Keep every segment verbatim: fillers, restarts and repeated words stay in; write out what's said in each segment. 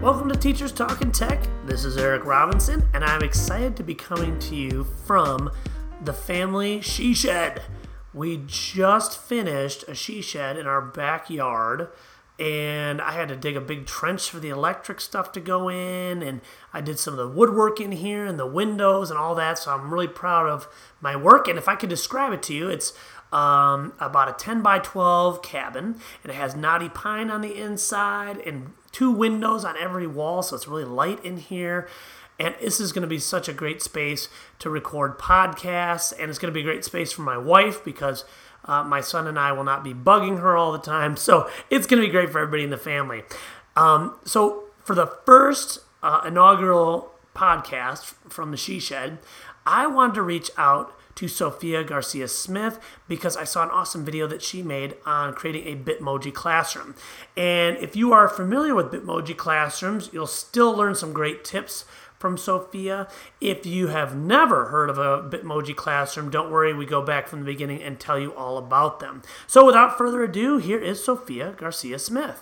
Welcome to Teachers Talking Tech. This is Eric Robinson, and I'm excited to be coming to you from the family she shed. We just finished a she shed in our backyard, and I had to dig a big trench for the electric stuff to go in, and I did some of the woodwork in here and the windows and all that, so I'm really proud of my work. And if I could describe it to you, it's um, about a ten by twelve cabin, and it has knotty pine on the inside and two windows on every wall, so it's really light in here. And this is going to be such a great space to record podcasts, and it's going to be a great space for my wife because uh, my son and I will not be bugging her all the time. So it's going to be great for everybody in the family. Um, so for the first uh, inaugural podcast from the She Shed, I wanted to reach out to Sophia Garcia Smith because I saw an awesome video that she made on creating a Bitmoji classroom. And if you are familiar with Bitmoji classrooms, you'll still learn some great tips from Sophia. If you have never heard of a Bitmoji classroom, don't worry, we go back from the beginning and tell you all about them. So without further ado, here is Sophia Garcia Smith.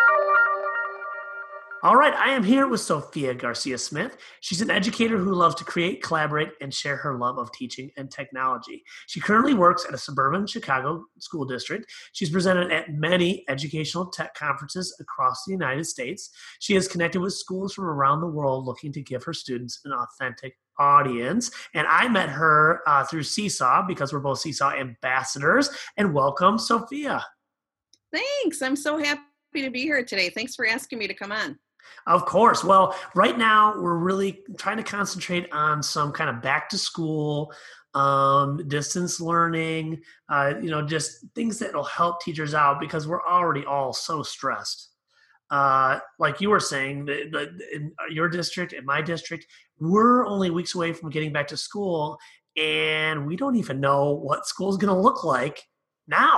All right, I am here with Sophia Garcia Smith. She's an educator who loves to create, collaborate, and share her love of teaching and technology. She currently works at a suburban Chicago school district. She's presented at many educational tech conferences across the United States. She has connected with schools from around the world looking to give her students an authentic audience. And I met her uh, through Seesaw because we're both Seesaw ambassadors. And welcome, Sophia. Thanks. I'm so happy to be here today. Thanks for asking me to come on. Of course. Well, right now we're really trying to concentrate on some kind of back to school, um, distance learning, uh, you know, just things that will help teachers out because we're already all so stressed. Uh, like you were saying, the, the, in your district, in my district, we're only weeks away from getting back to school, and we don't even know what school's going to look like now.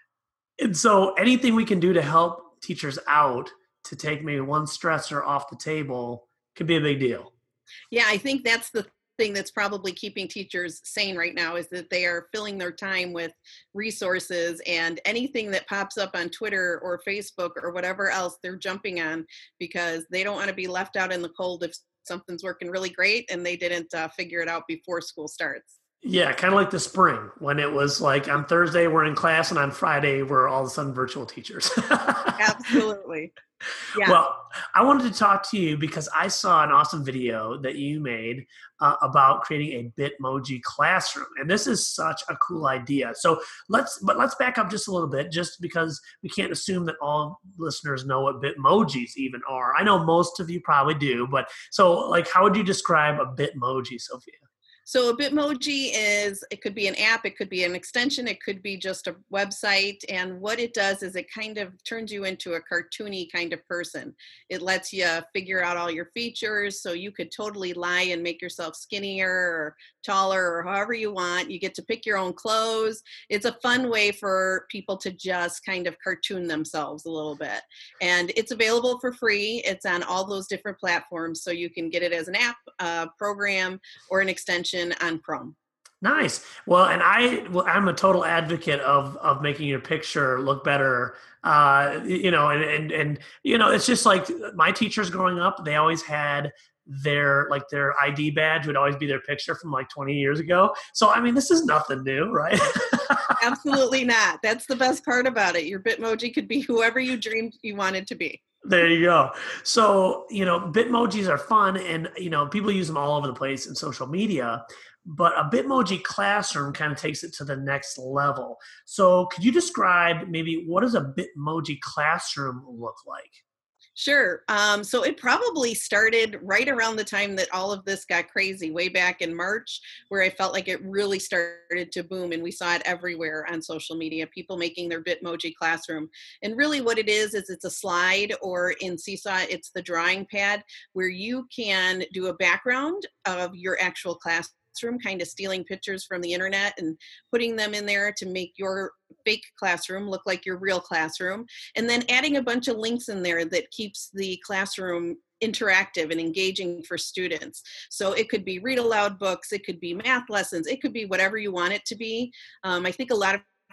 And so anything we can do to help teachers out to take maybe one stressor off the table could be a big deal. Yeah, I think that's the thing that's probably keeping teachers sane right now is that they are filling their time with resources, and anything that pops up on Twitter or Facebook or whatever else they're jumping on because they don't want to be left out in the cold if something's working really great and they didn't uh, figure it out before school starts. Yeah, kind of like the spring when it was like on Thursday we're in class and on Friday we're all of a sudden virtual teachers. Absolutely. Yeah. Well, I wanted to talk to you because I saw an awesome video that you made uh, about creating a Bitmoji classroom, and this is such a cool idea. So let's, but let's back up just a little bit, just because we can't assume that all listeners know what Bitmojis even are. I know most of you probably do, but so like, how would you describe a Bitmoji, Sophia? So a Bitmoji is, it could be an app, it could be an extension, it could be just a website. And what it does is it kind of turns you into a cartoony kind of person. It lets you figure out all your features. So you could totally lie and make yourself skinnier or taller or however you want. You get to pick your own clothes. It's a fun way for people to just kind of cartoon themselves a little bit. And it's available for free. It's on all those different platforms. So you can get it as an app, uh, program, or an extension on Chrome. Nice. Well, and I, well, I'm a total advocate of of making your picture look better. Uh, you know, and, and and you know, it's just like my teachers growing up, they always had their like their I D badge would always be their picture from like twenty years ago. So I mean, this is nothing new, right? Absolutely not. That's the best part about it. Your Bitmoji could be whoever you dreamed you wanted to be. There you go. So, you know, Bitmojis are fun and, you know, people use them all over the place in social media, but a Bitmoji classroom kind of takes it to the next level. So could you describe maybe what does a Bitmoji classroom look like? Sure. Um, so it probably started right around the time that all of this got crazy, way back in March, where I felt like it really started to boom, and we saw it everywhere on social media, people making their Bitmoji classroom. And really what it is, is it's a slide, or in Seesaw, it's the drawing pad, where you can do a background of your actual class classroom, kind of stealing pictures from the internet and putting them in there to make your fake classroom look like your real classroom, and then adding a bunch of links in there that keeps the classroom interactive and engaging for students. So it could be read aloud books, it could be math lessons, it could be whatever you want it to be. Um, I think a lot of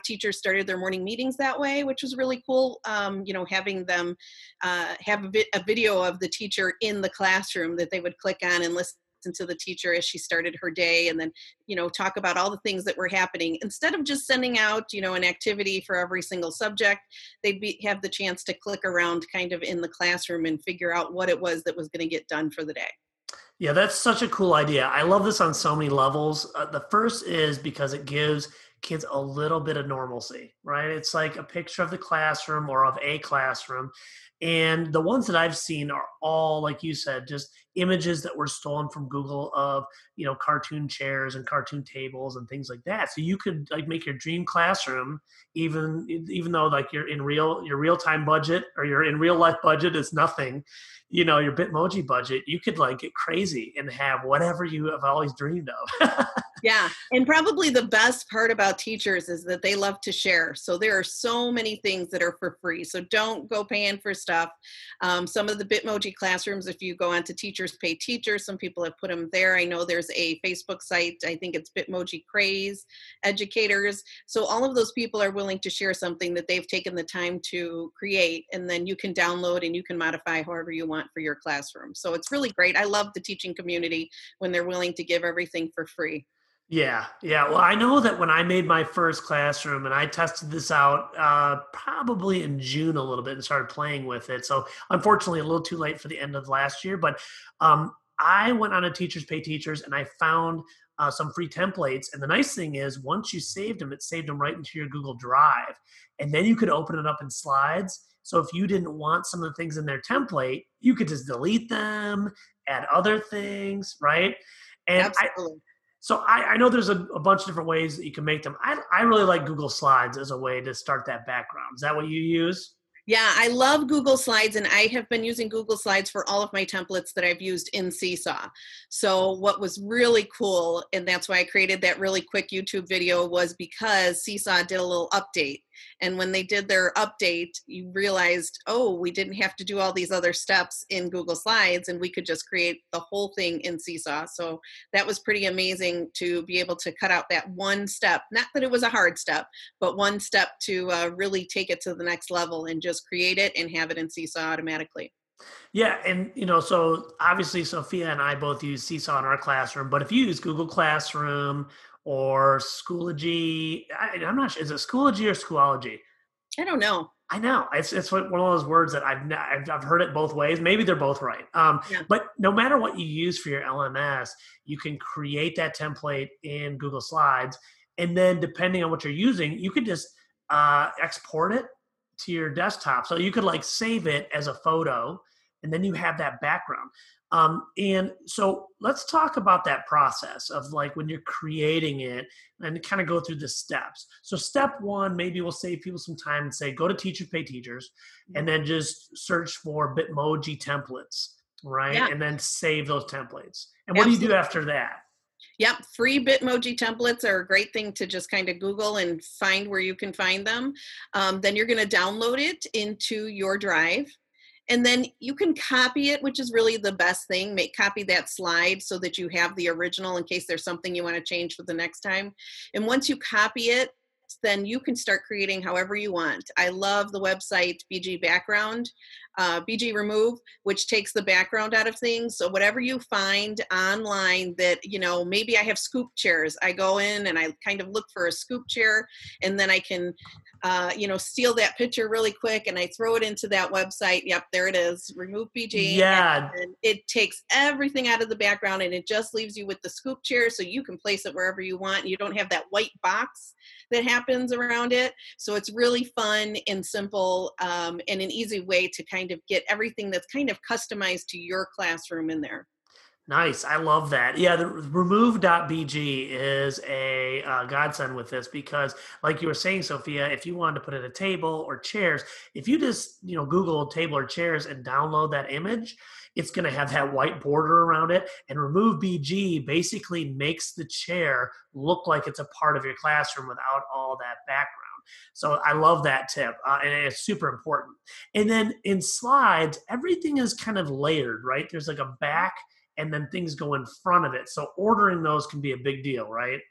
teachers started their morning meetings that way, which was really cool. Um, you know, having them uh, have a, vi- a video of the teacher in the classroom that they would click on and listen to the teacher as she started her day, and then, you know, talk about all the things that were happening. Instead of just sending out, you know, an activity for every single subject, they'd be, have the chance to click around kind of in the classroom and figure out what it was that was going to get done for the day. Yeah, that's such a cool idea. I love this on so many levels. Uh, the first is because it gives kids a little bit of normalcy, right? It's like a picture of the classroom or of a classroom. And the ones that I've seen are all, like you said, just images that were stolen from Google of, you know, cartoon chairs and cartoon tables and things like that. So you could like make your dream classroom, even even though like you're in real your real time budget or your in real life budget is nothing, you know, your Bitmoji budget, you could like get crazy and have whatever you have always dreamed of. Yeah. And probably the best part about teachers is that they love to share. So there are so many things that are for free. So don't go paying for stuff. Um, some of the Bitmoji classrooms, if you go on to Teachers Pay Teachers, some people have put them there. I know there's a Facebook site. I think it's Bitmoji Craze Educators. So all of those people are willing to share something that they've taken the time to create. And then you can download and you can modify however you want for your classroom. So it's really great. I love the teaching community when they're willing to give everything for free. Yeah, yeah. Well, I know that when I made my first classroom and I tested this out uh, probably in June a little bit and started playing with it. So unfortunately, a little too late for the end of last year. But um, I went on a Teachers Pay Teachers and I found uh, some free templates. And the nice thing is once you saved them, it saved them right into your Google Drive. And then you could open it up in slides. So if you didn't want some of the things in their template, you could just delete them, add other things, right? And Absolutely. I, So I, I know there's a, a bunch of different ways that you can make them. I, I really like Google Slides as a way to start that background. Is that what you use? Yeah, I love Google Slides, and I have been using Google Slides for all of my templates that I've used in Seesaw. So what was really cool, and that's why I created that really quick YouTube video, was because Seesaw did a little update. And when they did their update, you realized, oh, we didn't have to do all these other steps in Google Slides, and we could just create the whole thing in Seesaw. So that was pretty amazing to be able to cut out that one step. Not that it was a hard step, but one step to uh, really take it to the next level and just create it and have it in Seesaw automatically. Yeah, and you know, so obviously Sophia and I both use Seesaw in our classroom, but if you use Google Classroom or Schoology, I, I'm not sure, is it Schoology or Schoology? I don't know. I know it's it's one of those words that I've I've, I've heard it both ways. Maybe they're both right. Um, Yeah. but no matter what you use for your L M S, you can create that template in Google Slides, and then depending on what you're using, you could just uh, export it to your desktop. So you could like save it as a photo, and then you have that background. Um, and so let's talk about that process of like when you're creating it and kind of go through the steps. So step one, maybe we'll save people some time and say, go to Teachers Pay Teachers and then just search for Bitmoji templates, right? Yeah. And then save those templates. And what Absolutely. do you do after that? Yep, free Bitmoji templates are a great thing to just kind of Google and find where you can find them. Um, then you're going to download it into your drive. And then you can copy it, which is really the best thing. Make copy that slide so that you have the original in case there's something you want to change for the next time. And once you copy it, then you can start creating however you want. I love the website B G Background, uh, B G Remove, which takes the background out of things. So whatever you find online that, you know, maybe I have scoop chairs. I go in and I kind of look for a scoop chair, and then I can, uh, you know, steal that picture really quick and I throw it into that website. Yep, there it is. Remove B G. Yeah. And it takes everything out of the background and it just leaves you with the scoop chair so you can place it wherever you want. You don't have that white box that happens around it. So it's really fun and simple um, and an easy way to kind of get everything that's kind of customized to your classroom in there. Nice. I love that. Yeah, the remove dot b g is a uh, godsend with this because like you were saying, Sophia, if you wanted to put in a table or chairs, if you just, you know, Google table or chairs and download that image, it's going to have that white border around it. And remove B G basically makes the chair look like it's a part of your classroom without all that background. So I love that tip, uh, and it's super important. And then in slides, everything is kind of layered, right? There's like a back and then things go in front of it. So ordering those can be a big deal, right?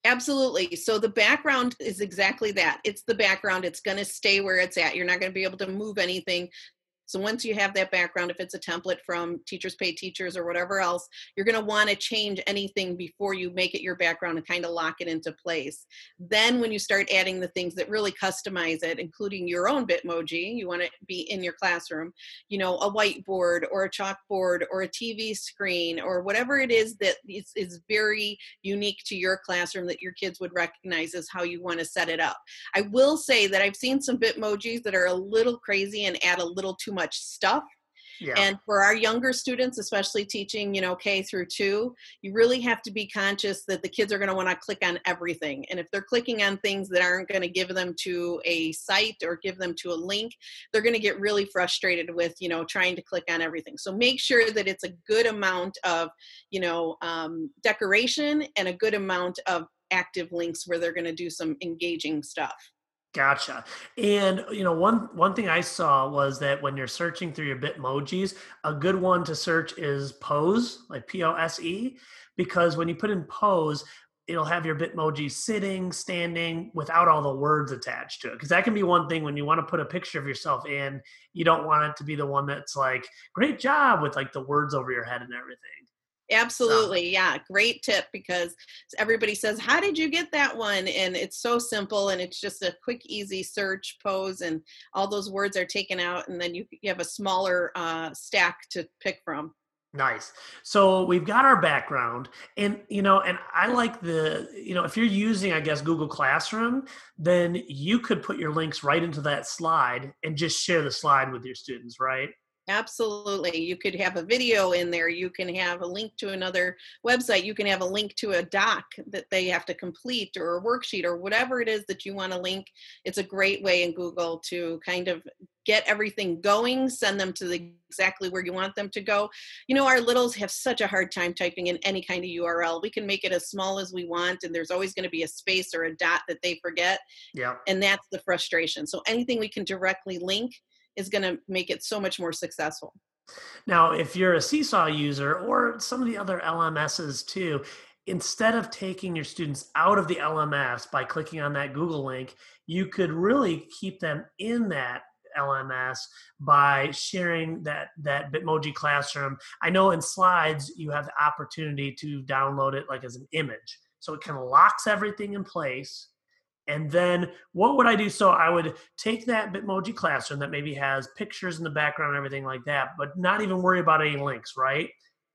Absolutely. So the background is exactly that. It's the background. It's going to stay where it's at. You're not going to be able to move anything. So once you have that background, if it's a template from Teachers Pay Teachers or whatever else, you're going to want to change anything before you make it your background and kind of lock it into place. Then when you start adding the things that really customize it, including your own Bitmoji, you want to be in your classroom, you know, a whiteboard or a chalkboard or a T V screen or whatever it is that is, is very unique to your classroom that your kids would recognize as how you want to set it up. I will say that I've seen some Bitmojis that are a little crazy and add a little too much stuff. Yeah. And for our younger students, especially teaching, you know, K through two, you really have to be conscious that the kids are going to want to click on everything. And if they're clicking on things that aren't going to give them to a site or give them to a link, they're going to get really frustrated with, you know, trying to click on everything. So make sure that it's a good amount of, you know, um, decoration and a good amount of active links where they're going to do some engaging stuff. Gotcha. And you know, one one thing I saw was that when you're searching through your Bitmojis, a good one to search is pose, like P O S E, because when you put in pose, it'll have your Bitmoji sitting, standing, without all the words attached to it. Because that can be one thing when you want to put a picture of yourself in, you don't want it to be the one that's like, great job, with like the words over your head and everything. So Absolutely. Yeah. Great tip because everybody says, how did you get that one? And it's so simple and it's just a quick, easy search pose and all those words are taken out. And then you, you have a smaller uh, stack to pick from. nice. So we've got our background, and you know, and I like the, you know, if you're using, I guess, Google Classroom, then you could put your links right into that slide and just share the slide with your students, right? Absolutely. You could have a video in there. You can have a link to another website. You can have a link to a doc that they have to complete or a worksheet or whatever it is that you want to link. It's a great way in Google to kind of get everything going, send them to the, exactly where you want them to go. You know, our littles have such a hard time typing in any kind of U R L. We can make it as small as we want, and there's always going to be a space or a dot that they forget. Yeah. And that's the frustration. So anything we can directly link is going to make it so much more successful. Now, if you're a Seesaw user or some of the other L M Ss too, instead of taking your students out of the L M S by clicking on that Google link, you could really keep them in that L M S by sharing that that Bitmoji Classroom. I know in slides you have the opportunity to download it like as an image, so it kind of locks everything in place. And then what would I do? So I would take that Bitmoji Classroom that maybe has pictures in the background and everything like that, but not even worry about any links, right?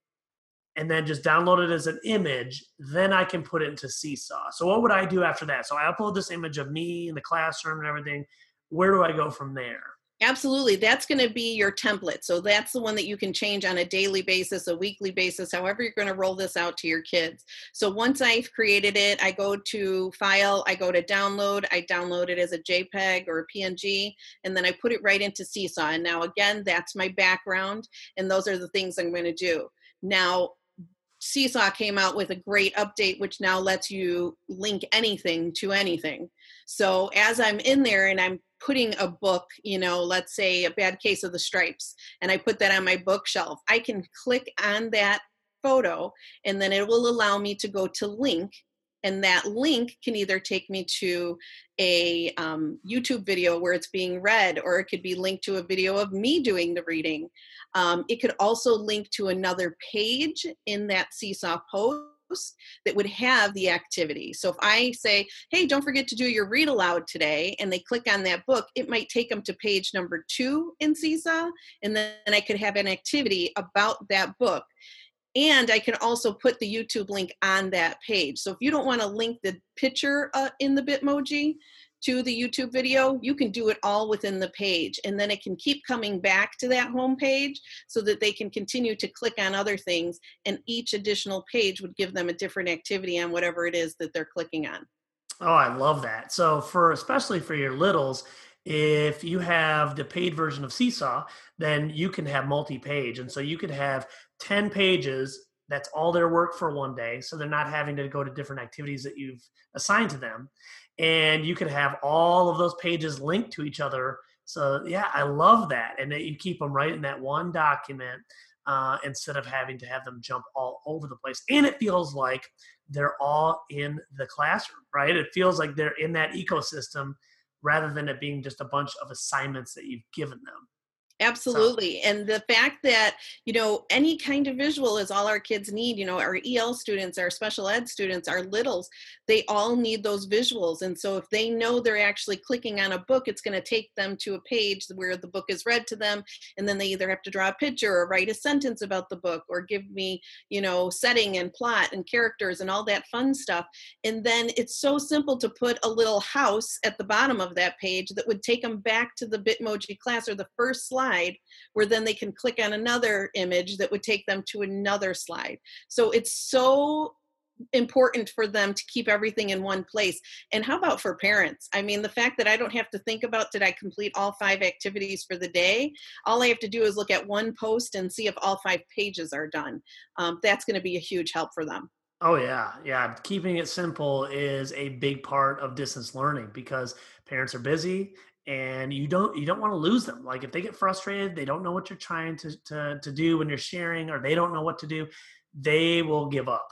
And then just download it as an image. Then I can put it into Seesaw. So what would I do after that? So I upload this image of me in the classroom and everything. Where do I go from there? Absolutely. That's going to be your template. So that's the one that you can change on a daily basis, a weekly basis, however you're going to roll this out to your kids. So once I've created it, I go to File, I go to Download, I download it as a JPEG or a P N G, and then I put it right into Seesaw. And now again, that's my background, and those are the things I'm going to do. Now, Seesaw came out with a great update, which now lets you link anything to anything. So as I'm in there and I'm putting a book, you know, let's say A Bad Case of the Stripes, and I put that on my bookshelf, I can click on that photo and then it will allow me to go to link. And that link can either take me to a um, YouTube video where it's being read, or it could be linked to a video of me doing the reading. Um, it could also link to another page in that Seesaw post that would have the activity. So if I say, hey, don't forget to do your read aloud today, and they click on that book, it might take them to page number two in Seesaw, and then I could have an activity about that book. And I can also put the YouTube link on that page. So if you don't want to link the picture uh, in the Bitmoji to the YouTube video, you can do it all within the page. And then it can keep coming back to that home page so that they can continue to click on other things. And each additional page would give them a different activity on whatever it is that they're clicking on. Oh, I love that. So for, especially for your littles, if you have the paid version of Seesaw, then you can have multi-page. And so you could have ten pages. That's all their work for one day. So they're not having to go to different activities that you've assigned to them. And you could have all of those pages linked to each other. So yeah, I love that. And that you keep them right in that one document. uh, instead of having to have them jump all over the place. And it feels like they're all in the classroom, right? It feels like they're in that ecosystem rather than it being just a bunch of assignments that you've given them. So, Absolutely. And the fact that, you know, any kind of visual is all our kids need. You know, our E L students, our special ed students, our littles, they all need those visuals. And so if they know they're actually clicking on a book, it's going to take them to a page where the book is read to them. And then they either have to draw a picture or write a sentence about the book or give me, you know, setting and plot and characters and all that fun stuff. And then it's so simple to put a little house at the bottom of that page that would take them back to the Bitmoji class or the first slide, where then they can click on another image that would take them to another slide. So it's so important for them to keep everything in one place. And how about for parents? I mean, the fact that I don't have to think about, did I complete all five activities for the day? All I have to do is look at one post and see if all five pages are done. Um, that's going to be a huge help for them. oh yeah, yeah. Keeping it simple is a big part of distance learning because parents are busy and you don't you don't want to lose them. Like if they get frustrated, they don't know what you're trying to to to do when you're sharing, or they don't know what to do, they will give up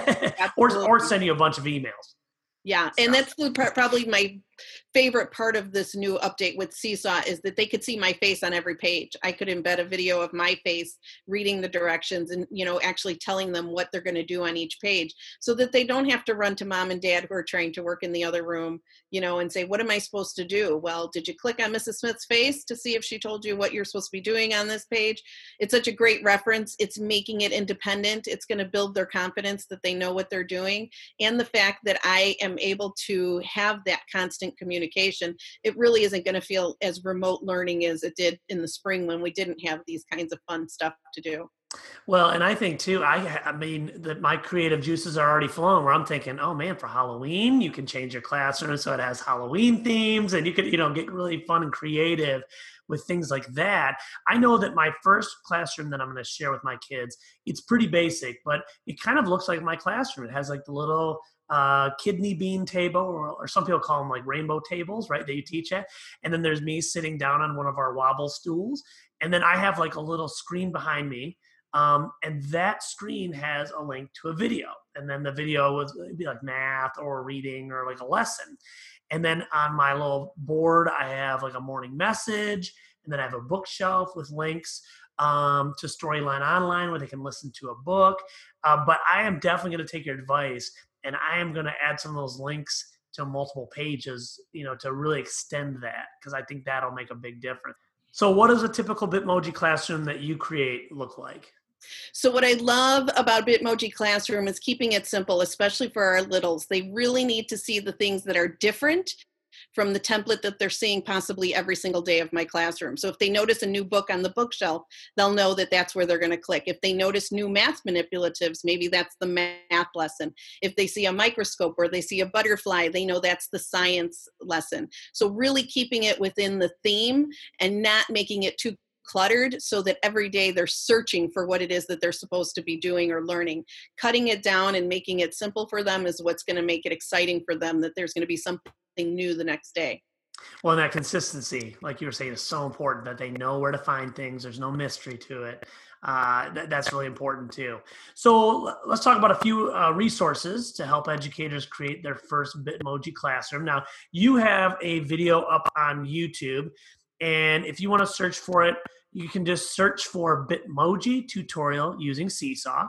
or or Absolutely. send you a bunch of emails. Yeah, and So, that's the part, probably my favorite part of this new update with Seesaw is that they could see my face on every page. I could embed a video of my face reading the directions and, you know, actually telling them what they're going to do on each page so that they don't have to run to mom and dad who are trying to work in the other room, you know, and say, what am I supposed to do? Well, did you click on Missus Smith's face to see if she told you what you're supposed to be doing on this page? It's such a great reference. It's making it independent. It's going to build their confidence that they know what they're doing. And the fact that I am able to have that constant communication, it really isn't going to feel as remote learning as it did in the spring when we didn't have these kinds of fun stuff to do. well, and I think too, I I mean that my creative juices are already flowing where I'm thinking, oh man, for Halloween, you can change your classroom so it has Halloween themes and you could, you know, get really fun and creative with things like that. I know that my first classroom that I'm going to share with my kids, it's pretty basic, but it kind of looks like my classroom. It has like the little uh, kidney bean table, or, or some people call them like rainbow tables, right? That you teach at. And then there's me sitting down on one of our wobble stools. And then I have like a little screen behind me, um, and that screen has a link to a video. And then the video would be like math or reading or like a lesson. And then on my little board, I have like a morning message. And then I have a bookshelf with links um, to Storyline Online where they can listen to a book. Uh, but I am definitely going to take your advice and I am going to add some of those links to multiple pages, you know, to really extend that because I think that'll make a big difference. So what does a typical Bitmoji classroom that you create look like? So what I love about Bitmoji Classroom is keeping it simple, especially for our littles. They really need to see the things that are different from the template that they're seeing possibly every single day of my classroom. So if they notice a new book on the bookshelf, they'll know that that's where they're going to click. If they notice new math manipulatives, maybe that's the math lesson. If they see a microscope or they see a butterfly, they know that's the science lesson. So really keeping it within the theme and not making it too cluttered so that every day they're searching for what it is that they're supposed to be doing or learning. Cutting it down and making it simple for them is what's going to make it exciting for them, that there's going to be something new the next day. Well, and that consistency, like you were saying, is so important that they know where to find things. There's no mystery to it. Uh, th- that's really important too. So l- let's talk about a few uh, resources to help educators create their first Bitmoji classroom. Now, you have a video up on YouTube, and if you want to search for it, you can just search for Bitmoji tutorial using Seesaw.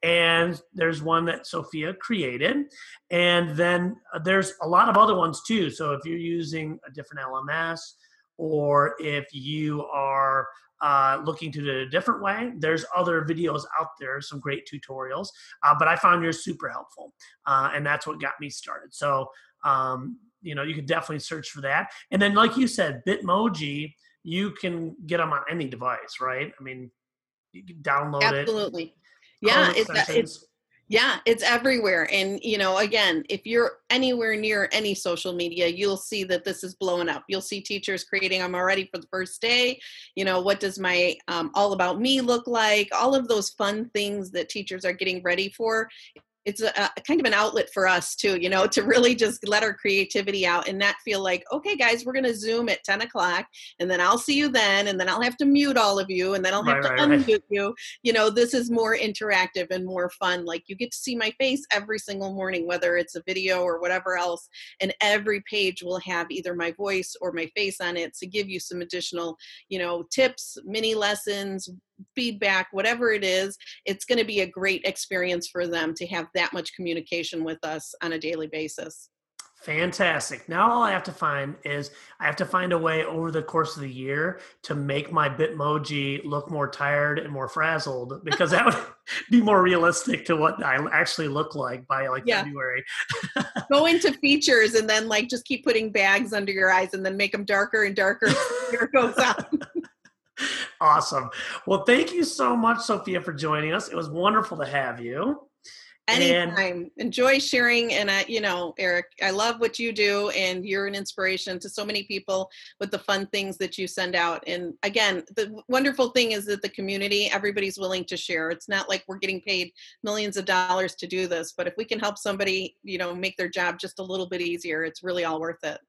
And there's one that Sophia created. And then uh, there's a lot of other ones too. So if you're using a different L M S or if you are uh, looking to do it a different way, there's other videos out there, some great tutorials. Uh, but I found yours super helpful. Uh, and that's what got me started. So, um, you know, you could definitely search for that. And then, like you said, Bitmoji, you can get them on any device, right? I mean, you can download it, Absolutely. Chrome Yeah, it's it's extensions. yeah, it's everywhere. And you know, again, if you're anywhere near any social media, you'll see that this is blowing up. You'll see teachers creating them already for the first day. You know, what does my um, all about me look like? All of those fun things that teachers are getting ready for it's a, a kind of an outlet for us too, you know, to really just let our creativity out and not feel like, okay, guys, we're going to Zoom at ten o'clock and then I'll see you then. And then I'll have to mute all of you and then I'll have Right, to right, unmute right. you. You know, this is more interactive and more fun. Like you get to see my face every single morning, whether it's a video or whatever else. And every page will have either my voice or my face on it to give you some additional, you know, tips, mini lessons, feedback, whatever it is. It's going to be a great experience for them to have that much communication with us on a daily basis. Fantastic. Now all I have to find is I have to find a way over the course of the year to make my Bitmoji look more tired and more frazzled, because that would be more realistic to what I actually look like by like Yeah. February. Go into features and then like just keep putting bags under your eyes and then make them darker and darker as the year goes on. Awesome. Well, thank you so much, Sophia, for joining us. It was wonderful to have you. And Anytime. Enjoy sharing. And I, you know, Eric, I love what you do and you're an inspiration to so many people with the fun things that you send out. And again, the wonderful thing is that the community, everybody's willing to share. It's not like we're getting paid millions of dollars to do this, but if we can help somebody, you know, make their job just a little bit easier, it's really all worth it.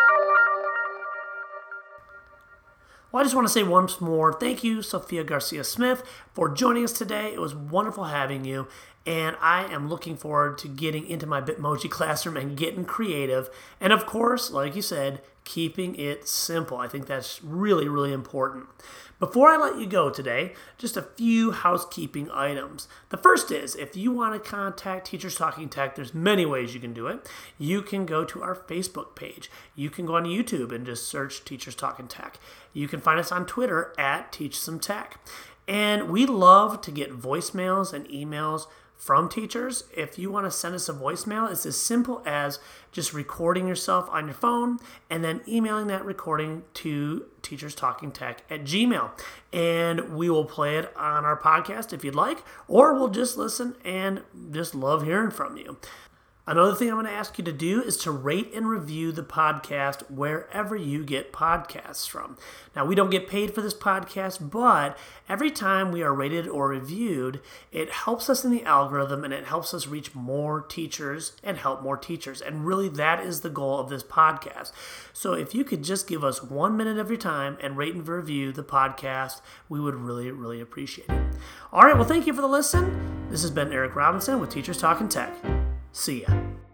Well, I just want to say once more, thank you, Sophia Garcia Smith, for joining us today. It was wonderful having you, and I am looking forward to getting into my Bitmoji classroom and getting creative. And of course, like you said, keeping it simple. I think that's really, really important. Before I let you go today, just a few housekeeping items. The first is, if you want to contact Teachers Talking Tech, there's many ways you can do it. You can go to our Facebook page. You can go on YouTube and just search Teachers Talking Tech. You can find us on Twitter at Teach Some Tech. And we love to get voicemails and emails from teachers. If you want to send us a voicemail, it's as simple as just recording yourself on your phone and then emailing that recording to Teachers Talking Tech at Gmail. And we will play it on our podcast if you'd like, or we'll just listen and just love hearing from you. Another thing I'm going to ask you to do is to rate and review the podcast wherever you get podcasts from. Now, we don't get paid for this podcast, but every time we are rated or reviewed, it helps us in the algorithm and it helps us reach more teachers and help more teachers. And really, that is the goal of this podcast. So if you could just give us one minute of your time and rate and review the podcast, we would really, really appreciate it. All right, well, thank you for the listen. This has been Eric Robinson with Teachers Talking Tech. See ya.